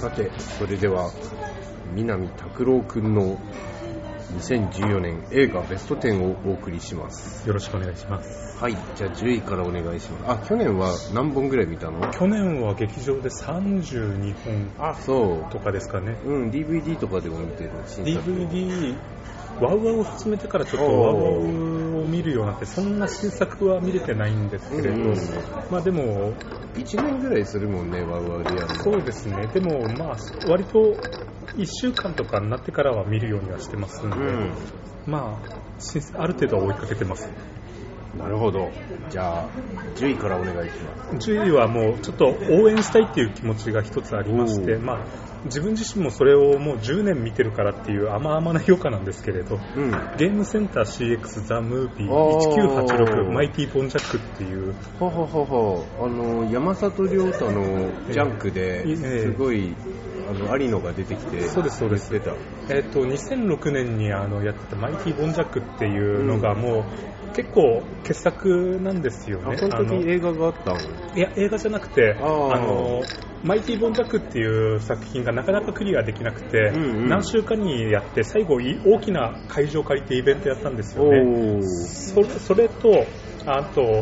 さて、それでは南拓郎くんの2014年映画ベスト10をお送りします。 よろしくお願いします。 はい、じゃあ10位からお願いします。去年は何本ぐらい見たの？ 去年は劇場で32本とかですかね。 DVD とかでも見てる。 DVD、ワウワウを始めてからちょっとワウワウを見るようになって、そんな新作は見れてないんですけれど、まあでも 1年ぐらいするもんね、ワウワウでやるの。 そうですね。でもまあ割と1週間とかになってからは見るようにはしてますんで、まあある程度は追いかけてます。 なるほど。じゃあ10位からお願いします。 10位はもうちょっと応援したいっていう気持ちが一つありまして、まあ自分自身もそれをもう10年見てるからっていう甘々な評価なんですけれど、ゲームセンター CX ザ・ムービー1986マイティ・ボンジャックっていう山里亮太のジャンクですごい有野が出てきて、 そうですそうです。2006年にやってたマイティ・ボンジャックっていうのがもう結構傑作なんですよね。 その時映画があったの？ いや、映画じゃなくてマイティ・ボンジャックっていう作品がなかなかクリアできなくて、何週間にやって最後大きな会場を借りてイベントやったんですよね。それとあと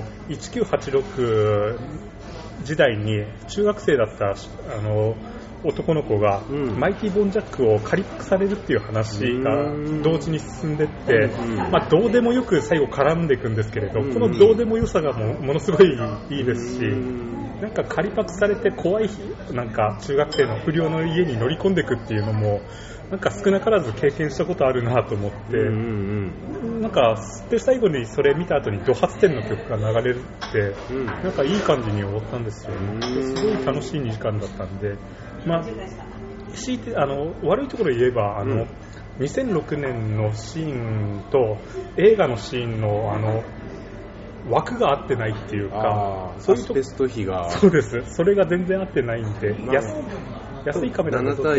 1986時代に中学生だった男の子がマイティ・ボンジャックを借りパクされるっていう話が同時に進んでって、まあ、どうでもよく最後絡んでいくんですけれど、このどうでもよさがものすごいいいですし、なんか借りパクされて怖いなんか中学生の不良の家に乗り込んでいくっていうのもなんか少なからず経験したことあるなと思って、なんかで最後にそれ見た後にド発展の曲が流れるって、なんかいい感じに終わったんですよね。すごい楽しい2時間だったんで、まあ、強いて悪いところを言えば2006年のシーンと映画のシーンの枠が合ってないっていうか、 そういうアスベスト比が、 そうです。それが全然合ってないんで、安いカメラ 7対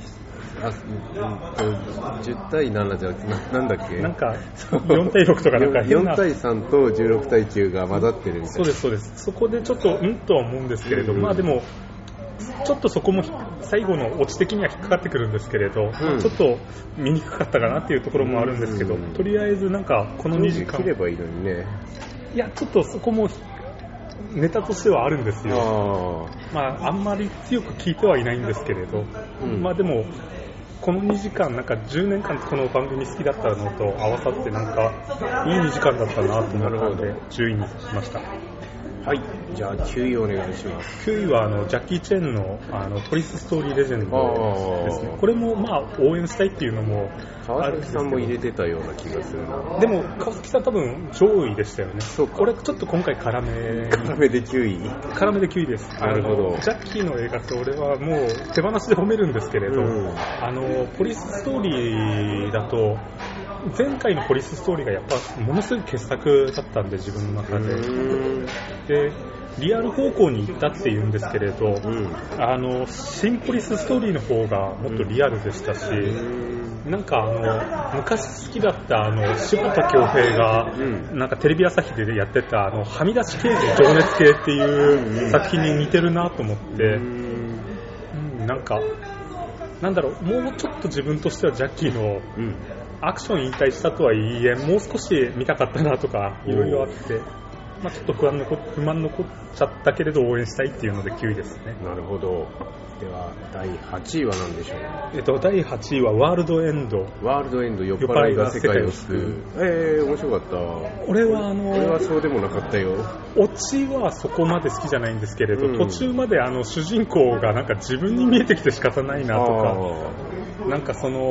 10対7じゃなんだっけ、 なんか4対6とかなんか変な 4対3と16対9が混ざってるみたいな。 そうですそうです。そこでちょっととは思うんですけれど、まあでもちょっとそこも最後のオチ的には引っかかってくるんですけれど、ちょっと見にくかったかなっていうところもあるんですけど、とりあえずなんかこの2時間切ればいいのにね。 いや、ちょっとそこもネタとしてはあるんですよ。まああんまり強く聞いてはいないんですけれど、まあでもこの2時間なんか10年間この番組好きだったのと合わさってなんかいい2時間だったなと思ったので10位にしました。 はい、じゃあ9位お願いします。 9位はジャッキー・チェンのポリスストーリーレジェンドですね。これもまあ応援したいっていうのも川崎さんも入れてたような気がするな。 でも川崎さん多分上位でしたよね。 そうか。 これちょっと今回辛めで9位。 辛めで9位です。 なるほど。 ジャッキーの映画って俺はもう手放しで褒めるんですけれど、ポリスストーリーだと前回のポリスストーリーがやっぱものすごい傑作だったんで自分の中でリアル方向に行ったっていうんですけれど、新ポリスストーリーの方がもっとリアルでしたし、なんか昔好きだった柴田恭平がなんかテレビ朝日でやってたはみ出し刑事情熱系っていう作品に似てるなと思って、なんかなんだろう、もうちょっと自分としてはジャッキーのアクション引退したとはいえもう少し見たかったなとかいろいろあって、まあ、ちょっと不満残っちゃったけれど応援したいっていうので9位ですね。 なるほど。では第8位は何でしょう？ 第8位はワールドエンド。 ワールドエンド、酔っ払いが世界を救う。面白かった。 俺はそうでもなかったよ。 オチはそこまで好きじゃないんですけれど、途中まで主人公がなんか自分に見えてきて仕方ないなとか、なんか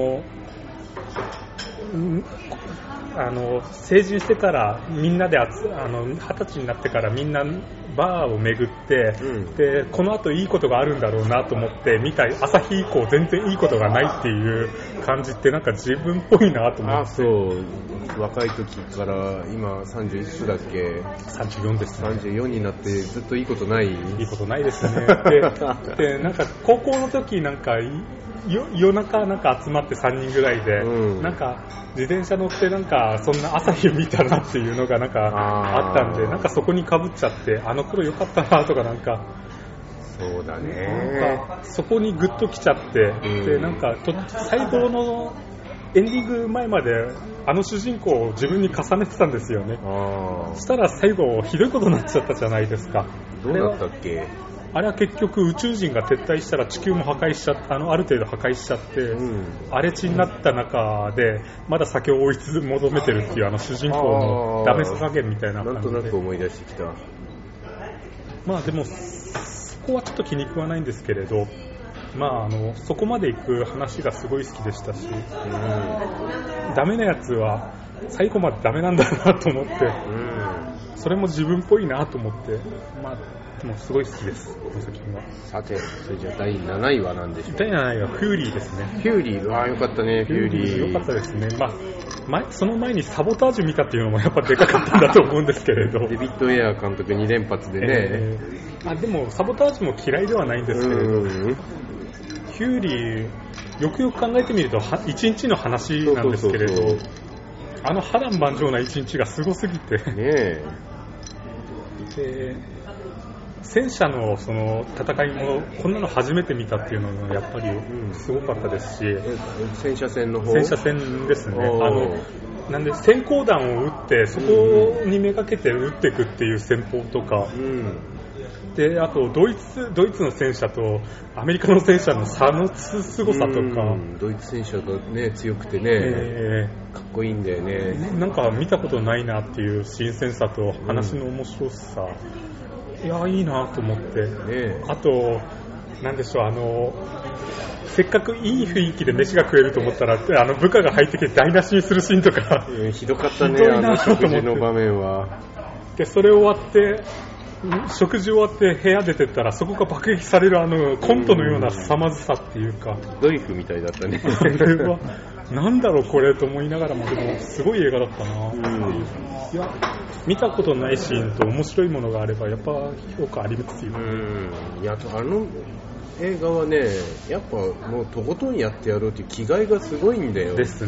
成人してからみんなで20歳になってからみんなバーを巡って、でこの後いいことがあるんだろうなと思って見た朝日以降全然いいことがないっていう感じってなんか自分っぽいなと思って。 そう、若い時から今31歳だっけ ？34ですね。 34になってずっといいことない？ いいことないですね。でなんか高校の時なんか夜中なんか集まって3人ぐらいで、なんか自転車乗ってなんかそんな朝日見たなっていうのがなんかあったんで、なんかそこに被っちゃってあの頃良かったなとかなんかそうだね。 なんかそこにグッときちゃって、でなんか最後のエンディング前まであの主人公を自分に重ねてたんですよね。そしたら最後ひどいことになっちゃったじゃないですか。 どうなったっけ？ あれは結局宇宙人が撤退したら地球も破壊しちゃって、ある程度破壊しちゃって、荒れ地になった中でまだ先を追い求めてるっていうあの主人公のダメさ加減みたいな感じで、 なんとなく思い出してきた。 まあでもそこはちょっと気に食わないんですけれど、まあそこまで行く話がすごい好きでしたし、ダメなやつは最後までダメなんだなと思って、それも自分っぽいなと思って、まあもうすごい好きです、この作品は。 さて、それじゃあ第7位は何でしょう？ 第7位はフューリーですね。 フューリー、ああよかったね、フューリー。 よかったですね。まあその前にサボタージュ見たっていうのもやっぱでかかったんだと思うんですけれど。 デビッド・エアー監督2連発でね。 でもサボタージュも嫌いではないんですけれど、フューリーよくよく考えてみると一日の話なんですけれど、波乱万丈な一日がすごすぎて、で戦車のその戦いもこんなの初めて見たっていうのがやっぱりすごかったですし、 戦車戦の方、 戦車戦ですね。なんで閃光弾を撃ってそこにめがけて撃っていくっていう戦法とか、であとドイツの戦車とアメリカの戦車の差の凄さとか、 ドイツ戦車がね強くてね、かっこいいんだよね。 なんか見たことないなっていう新鮮さと話の面白さ、いやいいなと思って、あとなんでしょう、せっかくいい雰囲気で飯が食えると思ったら部下が入ってきて台無しにするシーンとか、 ひどかったね、あの食事の場面は。 でそれ終わって食事終わって部屋出てったらそこが爆撃されるコントのような凄まじさっていうか、 ドリフみたいだったね。 それはなんだろうこれと思いながらも、でもすごい映画だったなっていう。いや見たことないシーンと面白いものがあればやっぱ評価ありますよ。 いや映画はね、やっぱもうとことんやってやろうという気概がすごいんだよ。 ですね。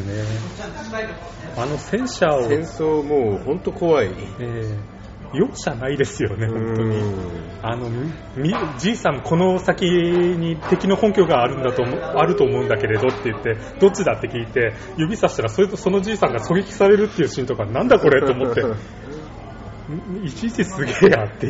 戦車を戦争もう本当怖い。 容赦ないですよね、本当に。じいさんこの先に敵の本拠があると思うんだけれどって言って、どっちだって聞いて指さしたらそのじいさんが狙撃されるっていうシーンとか、なんだこれと思っていちいちすげえやっていう。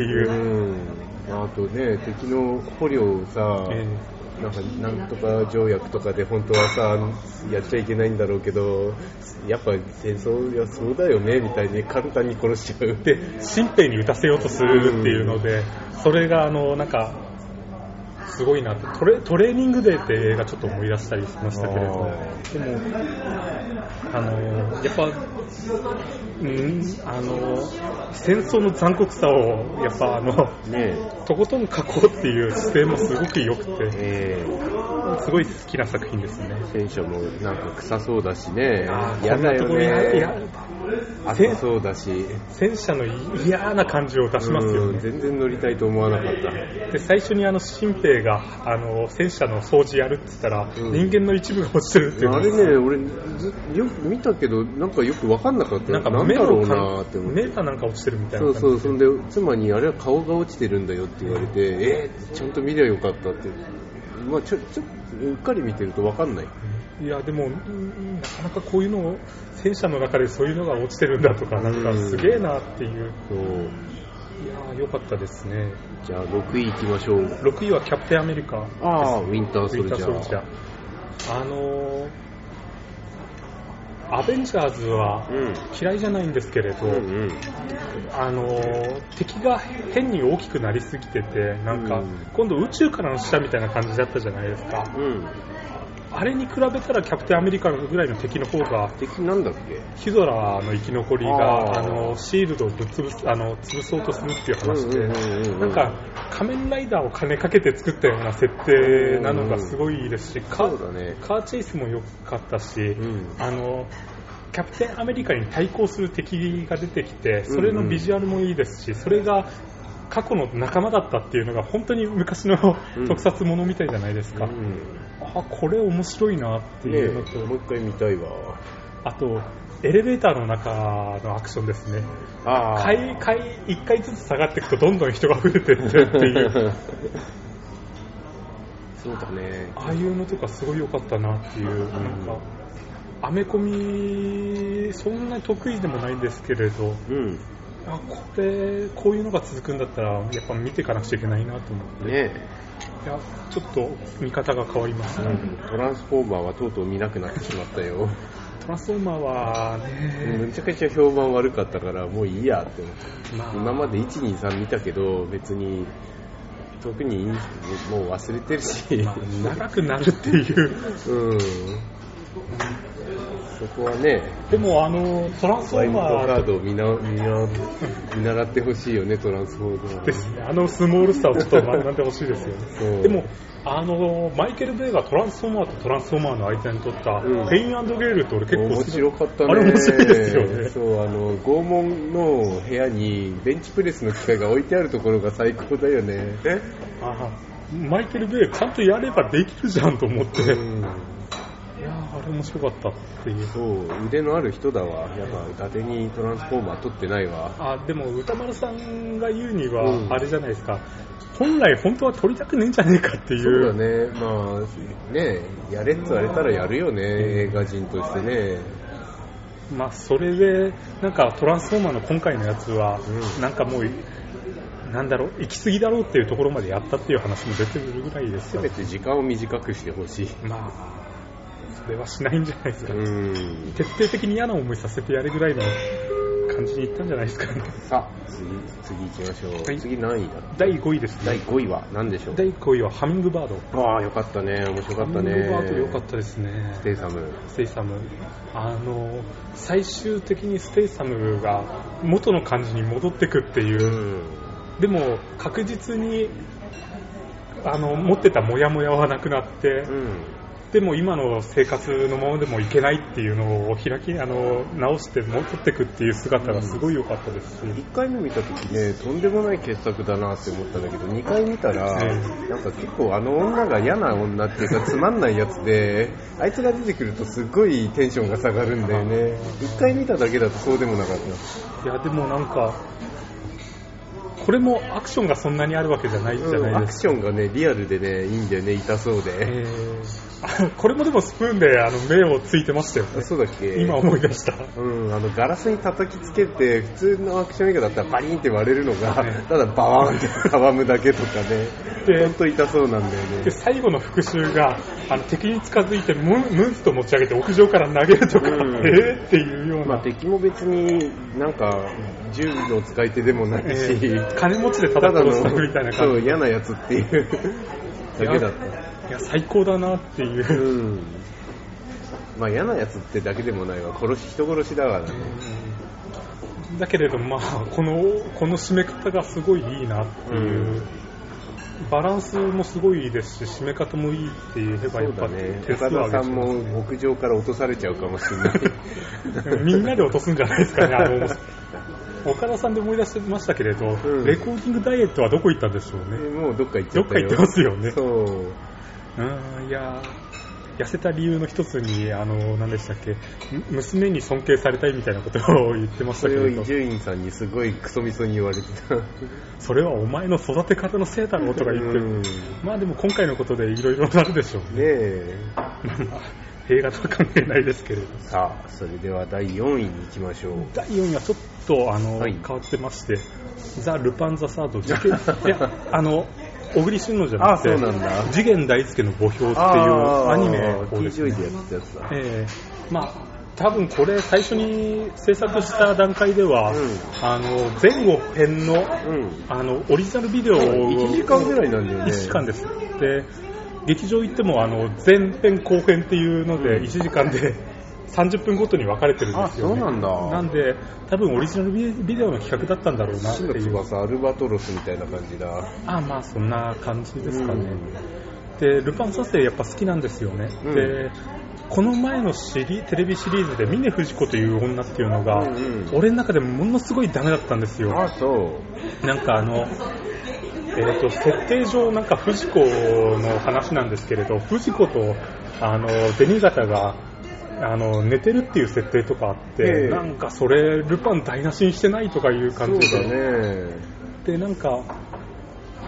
あとね、敵の捕虜をさ、なんとか条約とかで本当はさやっちゃいけないんだろうけど、やっぱ戦争はそうだよねみたいに簡単に殺しちゃうで、新兵に撃たせようとするっていうので、それがなんかすごいなって、トレーニングデーって映画ちょっと思い出したりしましたけれど、でもやっぱ戦争の残酷さをやっぱとことん書こうっていう姿勢もすごく良くて、すごい好きな作品ですね。 戦車もなんか臭そうだしね、嫌だよね、暑そうだし、 戦車の嫌な感じを出しますよね。 全然乗りたいと思わなかった。 で最初に新兵が戦車の掃除やるって言ったら、人間の一部が落ちてるっていうあれね、俺よく見たけどなんかよく分かんなかった。 なんかなんだろうなって思って、 メーターなんか落ちてるみたいな感じで。 そうそんで妻にあれは顔が落ちてるんだよって言われて、ちゃんと見りゃよかったって、ちょっとうっかり見てると分かんない。 いやでもなかなかこういうのを戦車の中でそういうのが落ちてるんだとか、なんかすげえなっていう。いや良かったですね。 じゃあ6位いきましょう。 6位はキャプテンアメリカです。 ウィンターソルジャー。 アベンジャーズは嫌いじゃないんですけれど、敵が変に大きくなりすぎてて、なんか今度宇宙からの使者みたいな感じだったじゃないですか。あれに比べたらキャプテンアメリカぐらいの敵の方が、 敵なんだっけ、 ヒドラーの生き残りがシールドを潰そうとするっていう話で、なんか仮面ライダーを金かけて作ったような設定なのがすごいいいですし、カーチェイスも良かったし、キャプテンアメリカに対抗する敵が出てきて、それのビジュアルもいいですし、それが過去の仲間だったっていうのが本当に昔の特撮ものみたいじゃないですか。これ面白いなっていうのと、 もう一回見たいわ。 あとエレベーターの中のアクションですね。1回ずつ下がっていくとどんどん人が増えていってっていうそうだね。 ああいうのとかすごい良かったなっていう、なんかアメコミそんなに得意でもないんですけれど、こういうのが続くんだったらやっぱ見ていかなくちゃいけないなと思って、いやちょっと見方が変わりましたね。 トランスフォーマーはとうとう見なくなってしまったよ。 トランスフォーマーはね、 めちゃくちゃ評判悪かったからもういいやって思って、今まで 1,2,3 見たけど別に特にもう忘れてるし、 長くなるっていうそこはね。 でもトランスフォーマーワイルドカードを見習ってほしいよね、トランスフォーマーですね。スモールスターをちょっと学んでほしいですよね。でもマイケル・ベイがトランスフォーマーとトランスフォーマーの間に撮ったペイン&ゲールって俺結構好き。 面白かったね。 あれ面白いですよね。 そう、拷問の部屋にベンチプレスの機械が置いてあるところが最高だよね。 マイケル・ベイちゃんとやればできるじゃんと思って、いやあれ面白かったっていう。 そう腕のある人だわ。やっぱ伊達にトランスフォーマー撮ってないわ。 でも歌丸さんが言うにはあれじゃないですか、本来本当は撮りたくねえんじゃねえかっていう。 そうだね。まあね、やれって言われたらやるよね、映画人としてね。 それでなんかトランスフォーマーの今回のやつは、なんかもうなんだろう、行き過ぎだろうっていうところまでやったっていう話も出てくるぐらいですから。 せめて時間を短くしてほしい。 それはしないんじゃないですか。徹底的に嫌な思いさせてやるぐらいの感じにいったんじゃないですかね。 さあ次行きましょう。次何位だ。 第5位ですね。 第5位は何でしょう。 第5位はハミングバード。 よかったね。面白かったね。 ハミングバード良かったですね。 ステイサム。 最終的にステイサムが元の感じに戻ってくっていう、でも確実に持ってたモヤモヤはなくなって、でも今の生活のままでもいけないっていうのを直して戻ってくっていう姿がすごい良かったですし、 1回目見た時ね、とんでもない傑作だなって思ったんだけど、2回見たら、なんか結構女が嫌な女っていうかつまんないやつで、あいつが出てくるとすごいテンションが下がるんだよね。1回見ただけだとそうでもなかった。 いやでもなんかこれもアクションがそんなにあるわけじゃないじゃないですか。 アクションがねリアルでねいいんだよね、痛そうで。 これもでもスプーンで目をついてましたよね。 そうだっけ。 今思い出した。 ガラスに叩きつけて普通のアクション映画だったらバリンって割れるのが、ただバワーンってたわむだけとかね。本当痛そうなんだよね。 で最後の復讐が敵に近づいてムンズと持ち上げて屋上から投げるとか、っていうような。 敵も別になんか銃の使い手でもないし、 金持ちで叩くのしたみたいな感じ。 そう嫌なやつっていうだけだった。 いや最高だなっていう、 嫌なやつってだけでもないわ。人殺しだからね。 だけれどこの締め方がすごいいいなっていう、バランスもすごいいいですし締め方もいいって言えばやっぱね。 岡田さんも屋上から落とされちゃうかもしれないみんなで落とすんじゃないですかね。岡田さんで思い出しましたけれど、レコーディングダイエットはどこ行ったんでしょうね。 もうどっか行っちゃったよ。 どっか行ってますよね。 そう。 いや痩せた理由の一つに何でしたっけ、娘に尊敬されたいみたいなことを言ってましたけど、それを伊集院さんにすごいクソみそに言われてた。 それはお前の育て方のせいだろうとか言ってる。でも今回のことでいろいろなるでしょうね。映画とは関係ないですけれど。 さあそれでは第4位に行きましょう。 第4位はちょっと変わってまして、ザ・ルパン・ザ・サードいや小栗旬のじゃなくて次元大介の墓標っていうアニメをですね、多分これ最初に制作した段階では、前後編の、オリジナルビデオを 1時間ぐらいなんだよね。 1時間です。で劇場行っても前編後編っていうので1時間で30分ごとに分かれてるんですよね。 そうなんだ。 なんで多分オリジナルビデオの企画だったんだろうなっていう。 死の翼アルバトロスみたいな感じだ。 そんな感じですかね。でルパン三世やっぱ好きなんですよね。でこの前のテレビシリーズで峰不二子という女っていうのが、俺の中でものすごいダメだったんですよ。なんか設定上なんか不二子の話なんですけれど、不二子と銭形が寝てるっていう設定とかあって、なんかそれルパン台無しにしてないとかいう感じで、 そうだね。 でなんか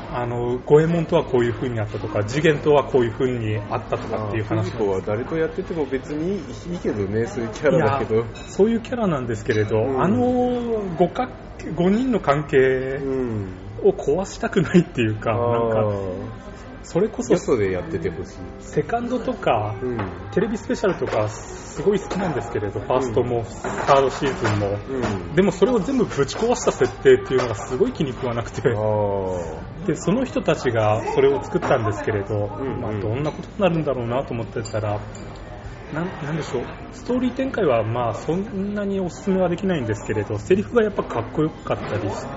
五右衛門とはこういう風にあったとか、次元とはこういう風にあったとかっていう話。 藤子は誰とやってても別にいいけどね、そういうキャラだけど。 そういうキャラなんですけれど、5人の関係を壊したくないっていうか、なんかそれこそよそでやっててほしい。 セカンドとか、テレビスペシャルとかすごい好きなんですけれど、ファーストもサードシーズンも、でもそれを全部ぶち壊した設定っていうのがすごい気に食わなくて、でその人たちがそれを作ったんですけれど、どんなことになるんだろうなと思ってたら、なんでしょう、ストーリー展開はそんなにおすすめはできないんですけれど、セリフがやっぱかっこよかったりして、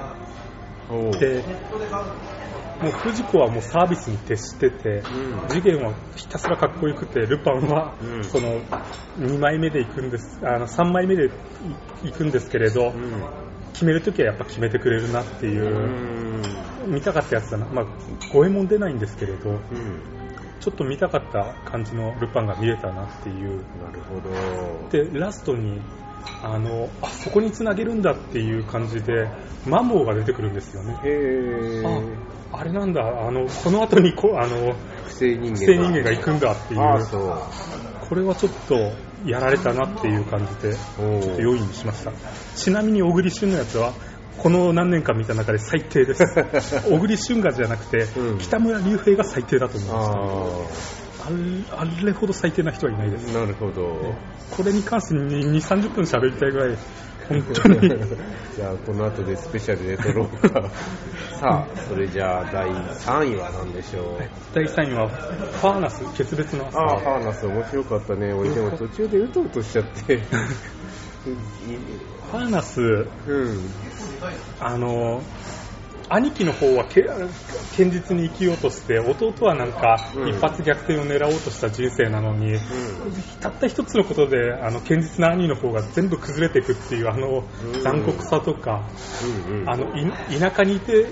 もう藤子はもうサービスに徹してて、次元はひたすらかっこよくて、ルパンはその2枚目で行くんです、3枚目で行くんですけれど、決めるときはやっぱ決めてくれるなっていう、見たかったやつだな。五右衛門出ないんですけれど、ちょっと見たかった感じのルパンが見れたなっていう。 なるほど。 でラストにそこに繋げるんだっていう感じでマモーが出てくるんですよね。あれなんだ、この後に不正人間が行くんだっていう。これはちょっとやられたなっていう感じで、ちょっと良いにしました。ちなみに小栗旬のやつはこの何年か見た中で最低です。小栗旬がじゃなくて、北村隆平が最低だと思いました。あれほど最低な人はいないです。 なるほど。 これに関して2、30分喋りたいぐらい本当に。 じゃあこの後でスペシャルで撮ろうか。さあ、それじゃあ第3位は何でしょう。 第3位はファーナス決別の朝。 ファーナス面白かったね。俺でも途中でうとうとしちゃって。ファーナス、兄貴の方は堅実に生きようとして、弟はなんか一発逆転を狙おうとした人生なのに、たった一つのことで堅実な兄の方が全部崩れていくっていう残酷さとか、田舎にいて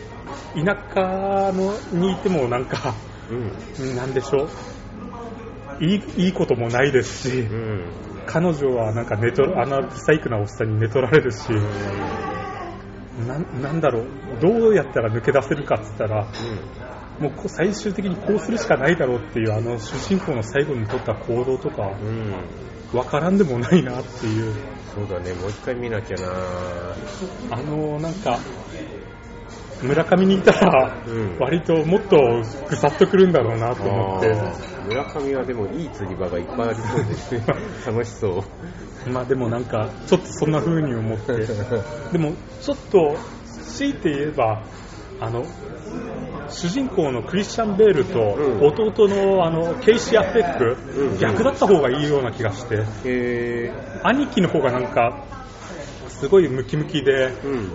もなんか、なんでしょう、いいこともないですし、彼女はなんかブサイクなおっさんに寝取られるし、なんだろう、どうやったら抜け出せるかって言ったら、もう最終的にこうするしかないだろうっていう主人公の最後に取った行動とか、わからんでもないなっていう。 そうだね、もう一回見なきゃな。 なんか村上にいたら、割ともっとぐさっとくるんだろうなと思って。 村上はでもいい釣り場がいっぱいありそうですね。楽しそう。 でもなんかちょっとそんな風に思ってでもちょっと強いて言えば主人公のクリスチャン・ベールと弟のケイシー・アフェック、逆だった方がいいような気がして、兄貴の方がなんかすごいムキムキで、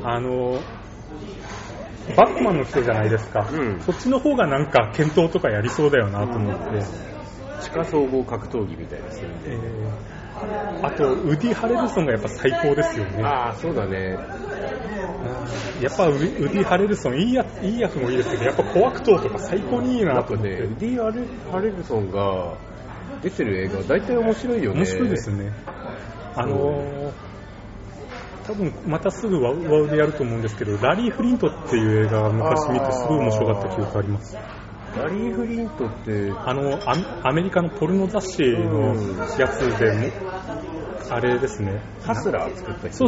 バックマンの人じゃないですか、そっちの方がなんか剣闘とかやりそうだよなと思って、 地下総合格闘技みたいですね。 あとウディ・ハレルソンがやっぱ最高ですよね。 そうだね。 やっぱウディ・ハレルソンいい役もいいですけど、やっぱ小悪党とか最高にいいなと思って。 ウディ・ハレルソンが出てる映画大体面白いよね。 面白いですね。多分またすぐワウでやると思うんですけど、ラリー・フリントっていう映画を昔見てすごい面白かった記憶あります。 ラリー・フリントってアメリカのポルノ雑誌のやつでも、あれですね、 ハスラー作った人。 そう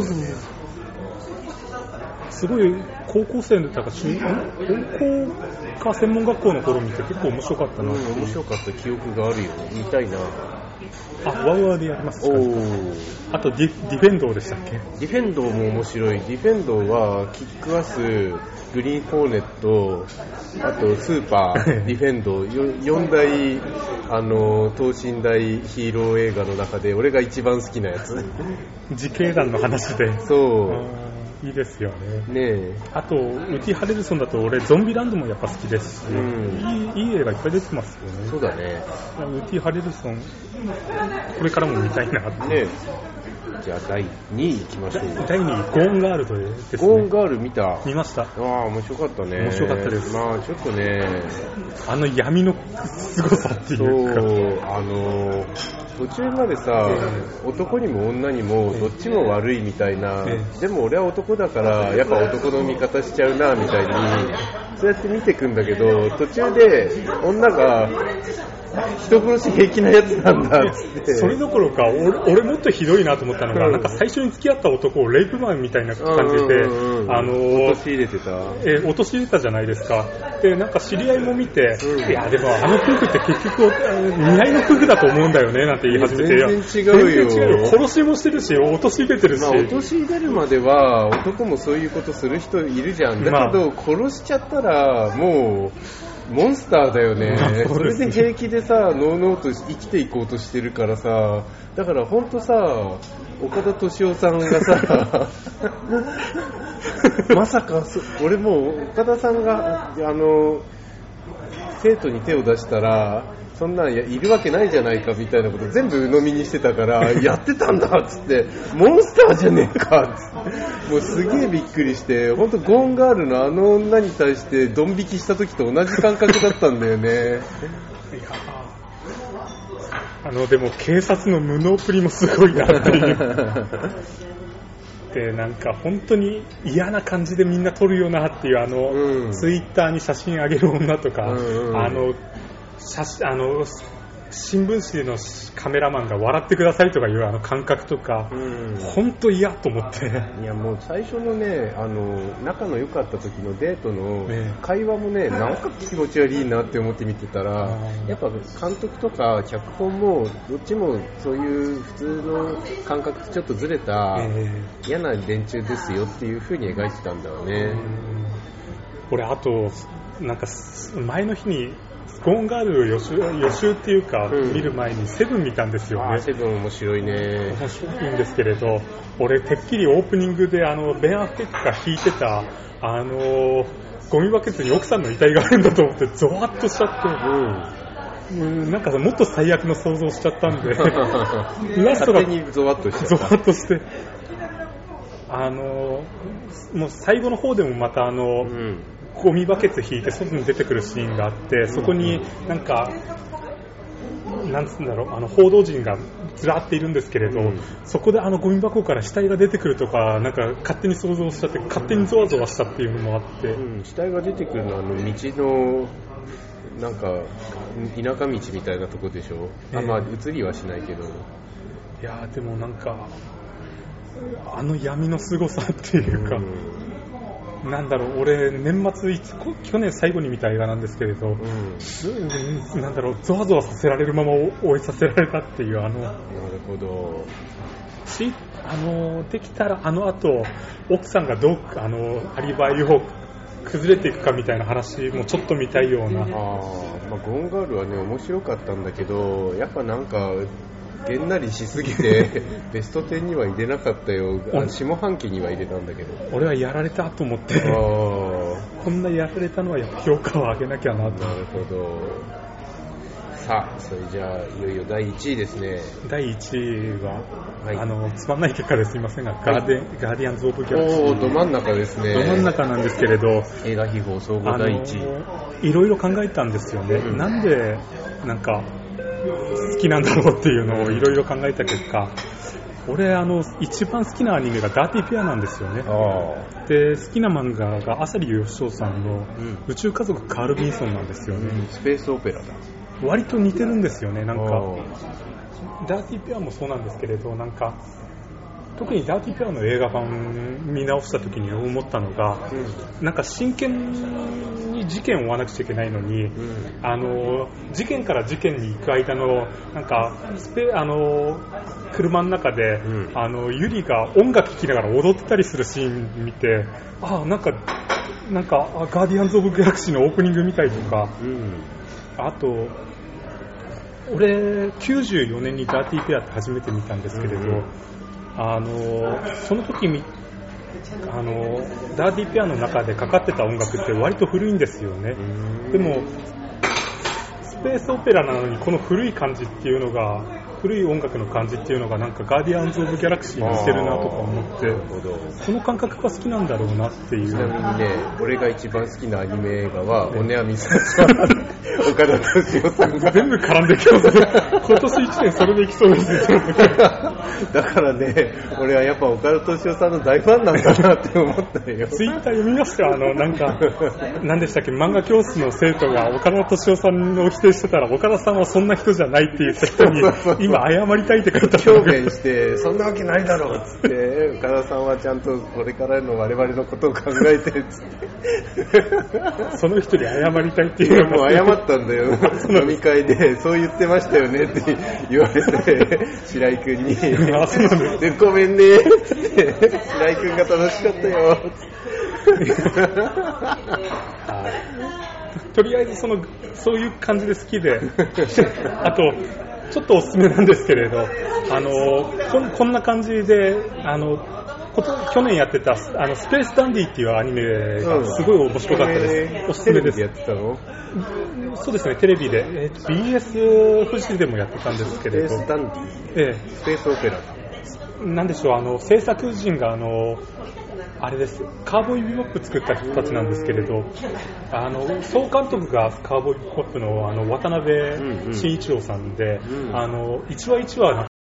すごい高校生だから高校か専門学校の頃見て結構面白かったな。 面白かった記憶があるよね。見たいな。 ワウワウでやりますか。あとディフェンドーでしたっけ。 ディフェンドーも面白い。ディフェンドーはキックアス、グリーンホーネット、あとスーパー、ディフェンドー、4大等身大ヒーロー映画の中で俺が一番好きなやつ。 自警団の話で。いいですよね。あとウディ・ハレルソンだと俺ゾンビランドもやっぱ好きですし、いい映画いっぱい出てますよね。 そうだね。 ウディ・ハレルソンこれからも見たいなってね。 じゃあ第2位いきましょう。 第2位ゴーンガールドですね。 ゴーンガール見ました。 面白かったね。 面白かったです。 ちょっとね、 闇の凄さっていうか、 途中までさ、男にも女にもどっちも悪いみたいな、でも俺は男だからやっぱ男の味方しちゃうなみたいにそうやって見てくんだけど、途中で女が人殺し平気なやつなんだっつって。 それどころか俺もっとひどいなと思ったのが、なんか最初に付き合った男をレイプマンみたいな感じで、 陥れてた。 陥れたじゃないですか。で、なんか知り合いも見て、いやでもあの夫婦って結局似合いの夫婦だと思うんだよねなんて言い始めて、 全然違うよ。 殺しもしてるし陥れてるし、 陥れるまでは男もそういうことする人いるじゃん。だけど殺しちゃったらもうモンスターだよね。それで平気でさ、のうのうと生きていこうとしてるからさ、だからほんとさ、岡田敏夫さんがさまさか俺もう岡田さんが生徒に手を出したらそんなんいるわけないじゃないかみたいなこと全部鵜呑みにしてたからやってたんだっつって、モンスターじゃねえかっつって、もうすげえびっくりして、本当ゴーンガールのあの女に対してドン引きした時と同じ感覚だったんだよね。 でも警察の無能っぷりもすごいなっていうで、なんか本当に嫌な感じでみんな撮るよなっていうツイッターに写真上げる女とか、新聞紙のカメラマンが笑ってくださいとかいう感覚とか、本当嫌と思って。 いやもう最初のね、仲の良かった時のデートの会話もね、なんか気持ち悪いなって思って見てたら、やっぱ監督とか脚本もどっちもそういう普通の感覚とちょっとずれた嫌な連中ですよっていう風に描いてたんだよね。 俺あとなんか前の日にゴーンガールを予習っていうか、見る前にセブン見たんですよね。 セブン面白いね。 面白いんですけれど、俺てっきりオープニングでベン・アフレックが弾いてたゴミバケツに奥さんの遺体があるんだと思ってゾワッとしちゃって、なんかもっと最悪の想像しちゃったんでラストが勝手にゾワッとしちゃった。 ゾワッとしてもう最後の方でもまたゴミバケツ引いて外に出てくるシーンがあって、そこになんかなんつうんだろう、報道陣がずらっているんですけれど、そこでゴミ箱から死体が出てくるとか、なんか勝手に想像しちゃって勝手にゾワゾワしたっていうのもあって、 死体が出てくるのは道のなんか田舎道みたいなとこでしょ。まあ映りはしないけど、 いやでもなんか闇の凄さっていうか、なんだろう、俺年末去年最後に見た映画なんですけれど、なんだろう、ゾワゾワさせられるまま終えさせられたっていうなるほど。 できたら後奥さんがどうアリバイを崩れていくかみたいな話もちょっと見たいような。 ゴーンガールはね面白かったんだけど、やっぱなんかげんなりしすぎてベスト10には入れなかったよ。下半期には入れたんだけど、 俺はやられたと思ってこんなやられたのはやっぱ評価を上げなきゃなと。 なるほど。さあそれじゃあいよいよ第1位ですね。 第1位は、つまんない結果ですいませんが、ガーディアンズ・オブ・ギャラクシー。 ど真ん中ですね。 ど真ん中なんですけれど、 映画秘宝総合第1位。 いろいろ考えたんですよね、なんでなんか好きなんだろうっていうのをいろいろ考えた結果、俺一番好きなアニメがダーティーペアなんですよね。で好きな漫画が浅利義雄さんの宇宙家族カール・ビンソンなんですよね。 スペースオペラだ。 割と似てるんですよね。なんかダーティーペアもそうなんですけれど、なんか特にダーティーペアの映画版見直した時に思ったのが、なんか真剣に事件を追わなくちゃいけないのに、事件から事件に行く間のなんか車の中で、ユリが音楽聴きながら踊ってたりするシーン見て、なんかガーディアンズ・オブ・ギャラクシーのオープニング見たりとか、あと俺94年にダーティーペアって初めて見たんですけれど、その時ダーティーペアの中でかかってた音楽って割と古いんですよね。でもスペースオペラなのにこの古い感じっていうのが、古い音楽の感じっていうのがなんかガーディアンズ・オブ・ギャラクシーに似てるなとか思って、この感覚が好きなんだろうなっていう。 ちなみにね、俺が一番好きなアニメ映画はオネアミサ岡田敏夫さんが全部絡んできますね。今年1年それでいきそうですね。 だからね、俺はやっぱ岡田敏夫さんの大ファンなんだなって思ったよ。 ツイッター読みましたよ。なんか何でしたっけ、漫画教室の生徒が岡田敏夫さんを否定してたら、岡田さんはそんな人じゃないって言った人に今謝りたいって書いてある。 強弁してそんなわけないだろうっつって、岡田さんはちゃんとこれからの我々のことを考えてるっつってその人に謝りたいっていうのもう謝ったんだよ。飲み会でそう言ってましたよねって言われて、白井君にでごめんねって白井君が楽しかったよとりあえずそういう感じで好きであとちょっとおすすめなんですけれど、こんな感じで去年やってたスペースダンディっていうアニメがすごい面白かったです。おすすめです。 やってたの？ そうですね、テレビで、BS 富士でもやってたんですけれど、 スペースダンディ、スペースオペラなんでしょう、制作陣があれです、カーボーイビボップ作った人たちなんですけれど、総監督がカーボーイビボップの渡辺慎一郎さんで、一話一話